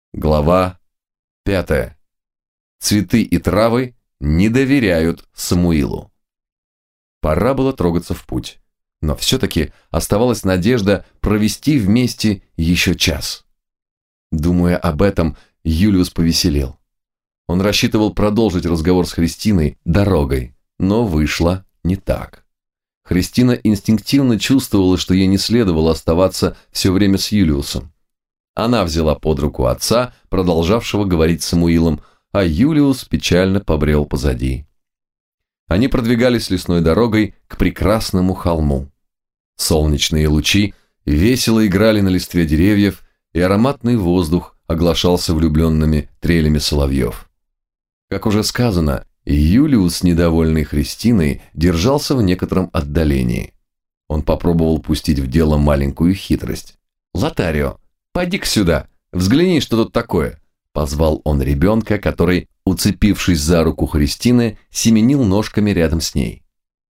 Глава 5. Цветы и травы не доверяют Самуилу. Пора было трогаться в путь, но все-таки оставалась надежда провести вместе еще час. Думая об этом, Юлиус повеселел. Он рассчитывал продолжить разговор с Христиной дорогой, но вышло не так. Христина инстинктивно чувствовала, что ей не следовало оставаться все время с Юлиусом. Она взяла под руку отца, продолжавшего говорить с Самуилом, а Юлиус печально побрел позади. Они продвигались лесной дорогой к прекрасному холму. Солнечные лучи весело играли на листве деревьев, и ароматный воздух оглашался влюбленными трелями соловьев. Как уже сказано, Юлиус, недовольный Христиной, держался в некотором отдалении. Он попробовал пустить в дело маленькую хитрость. «Лотарио, пойди-ка сюда, взгляни, что тут такое», – позвал он ребенка, который, уцепившись за руку Христины, семенил ножками рядом с ней.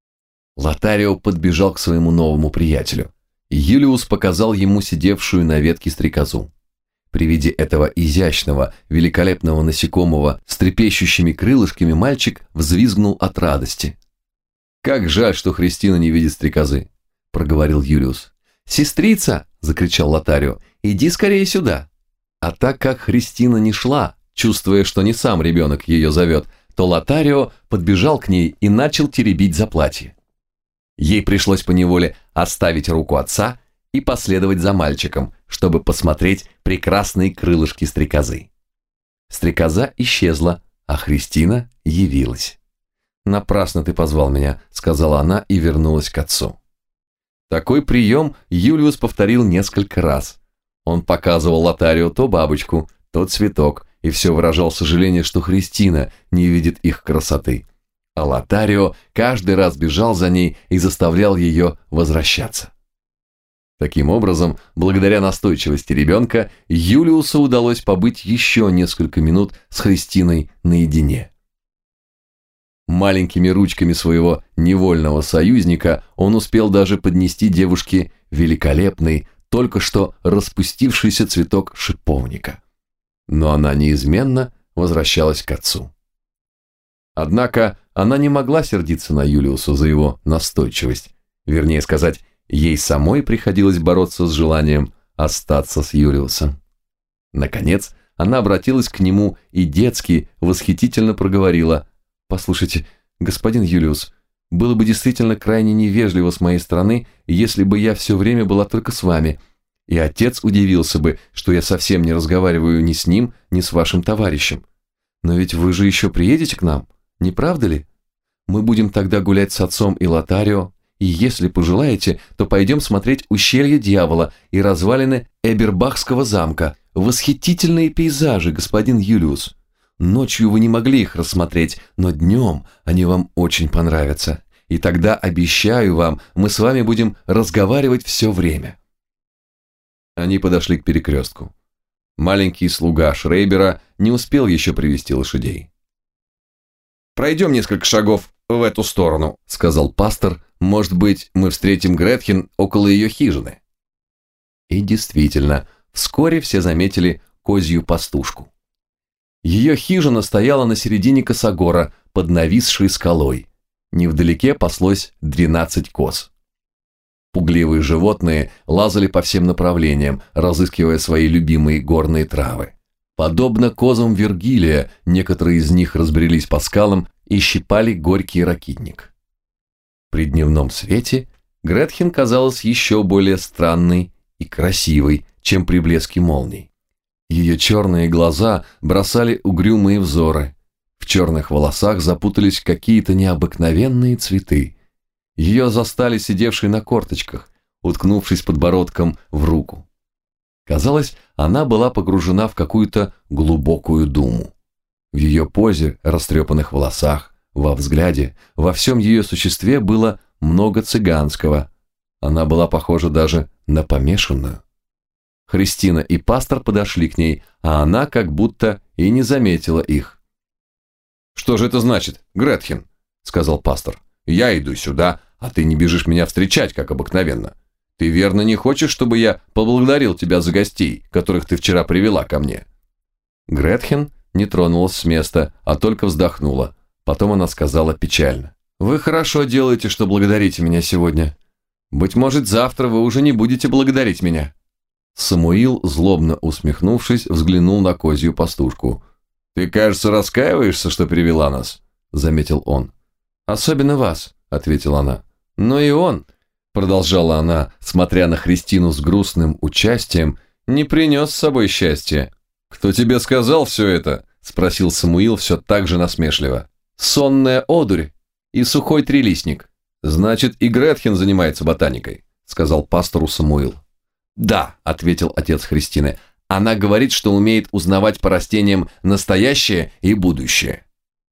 Лотарио подбежал к своему новому приятелю. Юлиус показал ему сидевшую на ветке стрекозу. При виде этого изящного, великолепного насекомого с трепещущими крылышками мальчик взвизгнул от радости. «Как жаль, что Христина не видит стрекозы», – проговорил Юлиус. «Сестрица!» – закричал Лотарио. «Иди скорее сюда!» А так как Христина не шла, чувствуя, что не сам ребенок ее зовет, то Лотарио подбежал к ней и начал теребить за платье. Ей пришлось поневоле оставить руку отца и последовать за мальчиком, чтобы посмотреть прекрасные крылышки стрекозы. Стрекоза исчезла, а Христина явилась. «Напрасно ты позвал меня», — сказала она и вернулась к отцу. Такой прием Юлиус повторил несколько раз. Он показывал Лотарио то бабочку, то цветок, и все выражал сожаление, что Христина не видит их красоты. А Лотарио каждый раз бежал за ней и заставлял ее возвращаться. Таким образом, благодаря настойчивости ребенка, Юлиусу удалось побыть еще несколько минут с Христиной наедине. Маленькими ручками своего невольного союзника он успел даже поднести девушке великолепный, только что распустившийся цветок шиповника. Но она неизменно возвращалась к отцу. Однако она не могла сердиться на Юлиуса за его настойчивость. Вернее сказать, ей самой приходилось бороться с желанием остаться с Юлиусом. Наконец, она обратилась к нему и детски, восхитительно проговорила: «Послушайте, господин Юлиус, было бы действительно крайне невежливо с моей стороны, если бы я все время была только с вами, и отец удивился бы, что я совсем не разговариваю ни с ним, ни с вашим товарищем. Но ведь вы же еще приедете к нам, не правда ли? Мы будем тогда гулять с отцом и Лотарио, и если пожелаете, то пойдем смотреть ущелье дьявола и развалины Эбербахского замка. Восхитительные пейзажи, господин Юлиус. Ночью вы не могли их рассмотреть, но днем они вам очень понравятся. И тогда, обещаю вам, мы с вами будем разговаривать все время». Они подошли к перекрестку. Маленький слуга Шрейбера не успел еще привести лошадей. «Пройдем несколько шагов в эту сторону», — сказал пастор. «Может быть, мы встретим Гретхен около ее хижины». И действительно, вскоре все заметили козью пастушку. Ее хижина стояла на середине косогора под нависшей скалой. Невдалеке паслось 12 коз. Пугливые животные лазали по всем направлениям, разыскивая свои любимые горные травы. Подобно козам Вергилия, некоторые из них разбрелись по скалам и щипали горький ракитник. При дневном свете Гретхен казалась еще более странной и красивой, чем при блеске молний. Ее черные глаза бросали угрюмые взоры. В черных волосах запутались какие-то необыкновенные цветы. Ее застали сидевшей на корточках, уткнувшись подбородком в руку. Казалось, она была погружена в какую-то глубокую думу. В ее позе, растрепанных волосах, во взгляде, во всем ее существе было много цыганского. Она была похожа даже на помешанную. Христина и пастор подошли к ней, а она как будто и не заметила их. «Что же это значит, Гретхен?» – сказал пастор. «Я иду сюда, а ты не бежишь меня встречать, как обыкновенно. Ты верно не хочешь, чтобы я поблагодарил тебя за гостей, которых ты вчера привела ко мне?» Гретхен не тронулась с места, а только вздохнула. Потом она сказала печально: «Вы хорошо делаете, что благодарите меня сегодня. Быть может, завтра вы уже не будете благодарить меня». Самуил, злобно усмехнувшись, взглянул на козью пастушку. «Ты, кажется, раскаиваешься, что привела нас», — заметил он. «Особенно вас», — ответила она. «Но и он», — продолжала она, смотря на Христину с грустным участием, «не принес с собой счастья». «Кто тебе сказал все это?» — спросил Самуил все так же насмешливо. «Сонная одурь и сухой трилистник». «Значит, и Гретхен занимается ботаникой», — сказал пастору Самуил. «Да», — ответил отец Христины, — «она говорит, что умеет узнавать по растениям настоящее и будущее».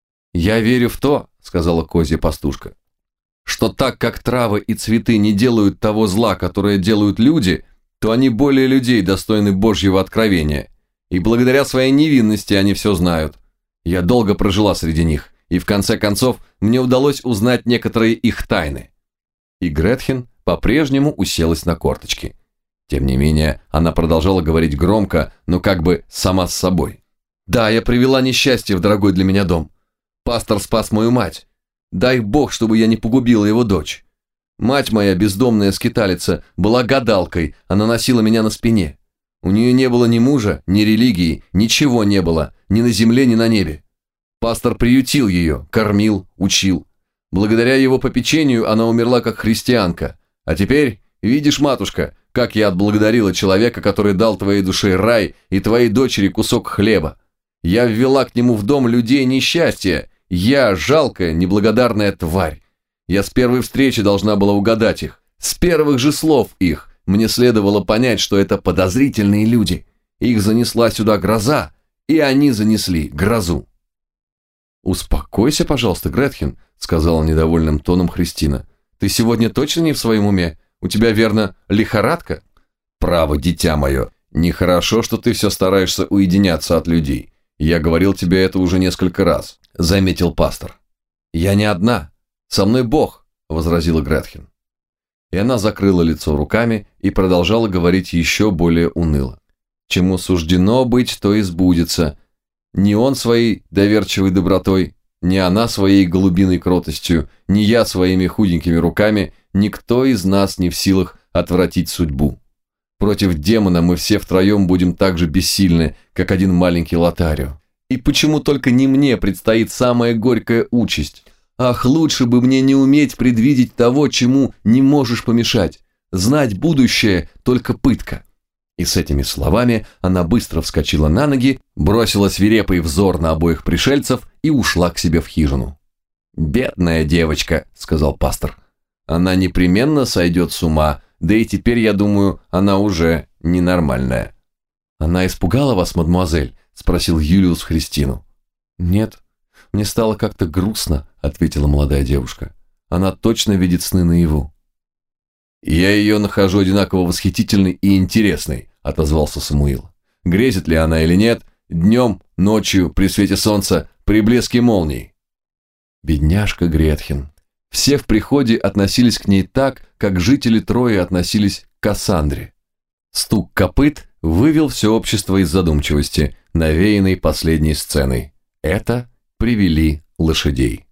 «Я верю в то», — сказала козья пастушка, «что так как травы и цветы не делают того зла, которое делают люди, то они более людей достойны Божьего откровения, и благодаря своей невинности они все знают. Я долго прожила среди них, и в конце концов мне удалось узнать некоторые их тайны». И Гретхен по-прежнему уселась на корточки. Тем не менее, она продолжала говорить громко, но как бы сама с собой. «Да, я привела несчастье в дорогой для меня дом. Пастор спас мою мать. Дай Бог, чтобы я не погубила его дочь. Мать моя, бездомная скиталица, была гадалкой, она носила меня на спине. У нее не было ни мужа, ни религии, ничего не было, ни на земле, ни на небе. Пастор приютил ее, кормил, учил. Благодаря его попечению она умерла как христианка. А теперь, видишь, матушка, как я отблагодарила человека, который дал твоей душе рай и твоей дочери кусок хлеба. Я ввела к нему в дом людей несчастья. Я жалкая, неблагодарная тварь. Я с первой встречи должна была угадать их. С первых же слов их мне следовало понять, что это подозрительные люди. Их занесла сюда гроза, и они занесли грозу». «Успокойся, пожалуйста, Гретхен», — сказала недовольным тоном Христина. «Ты сегодня точно не в своем уме? У тебя, верно, лихорадка?» «Право, дитя мое, нехорошо, что ты все стараешься уединяться от людей. Я говорил тебе это уже несколько раз», — заметил пастор. «Я не одна. Со мной Бог», — возразила Гретхен. И она закрыла лицо руками и продолжала говорить еще более уныло. «Чему суждено быть, то и сбудется. Ни он своей доверчивой добротой, ни она своей голубиной кротостью, ни я своими худенькими руками, никто из нас не в силах отвратить судьбу. Против демона мы все втроем будем так же бессильны, как один маленький Лотарио. И почему только не мне предстоит самая горькая участь? Ах, лучше бы мне не уметь предвидеть того, чему не можешь помешать. Знать будущее – только пытка». И с этими словами она быстро вскочила на ноги, бросила свирепый взор на обоих пришельцев и ушла к себе в хижину. «Бедная девочка», – сказал пастор. «Она непременно сойдет с ума, да и теперь, я думаю, она уже ненормальная». «Она испугала вас, мадемуазель?» – спросил Юлиус Христину. «Нет, мне стало как-то грустно», – ответила молодая девушка. «Она точно видит сны наяву». «Я ее нахожу одинаково восхитительной и интересной», – отозвался Самуил. «Грезит ли она или нет, днем, ночью, при свете солнца, при блеске молний». Бедняжка Гретхен. Все в приходе относились к ней так, как жители Трои относились к Кассандре. Стук копыт вывел все общество из задумчивости, навеянной последней сценой. Это привели лошадей.